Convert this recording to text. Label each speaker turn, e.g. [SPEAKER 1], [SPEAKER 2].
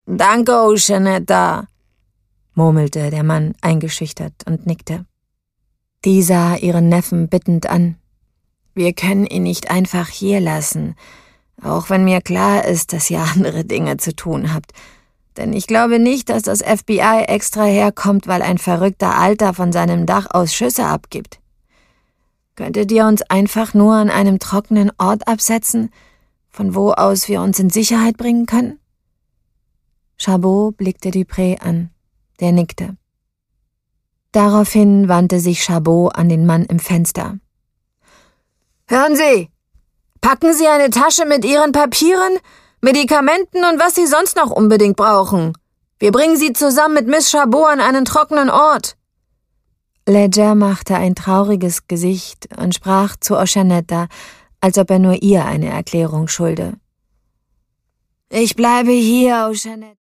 [SPEAKER 1] »Danke, Oceanetta«, murmelte der Mann eingeschüchtert und nickte. Die sah ihren Neffen bittend an. »Wir können ihn nicht einfach hier lassen, auch wenn mir klar ist, dass ihr andere Dinge zu tun habt. Denn ich glaube nicht, dass das FBI extra herkommt, weil ein verrückter Alter von seinem Dach aus Schüsse abgibt. Könntet ihr uns einfach nur an einem trockenen Ort absetzen, von wo aus wir uns in Sicherheit bringen können?« Chabot blickte Dupré an. Der nickte. Daraufhin wandte sich Chabot an den Mann im Fenster. »Hören Sie! Packen Sie eine Tasche mit Ihren Papieren, Medikamenten und was Sie sonst noch unbedingt brauchen. Wir bringen Sie zusammen mit Miss Chabot an einen trockenen Ort.« Ledger machte ein trauriges Gesicht und sprach zu Oceanetta, als ob er nur ihr eine Erklärung schulde. »Ich bleibe hier, Oceanetta.«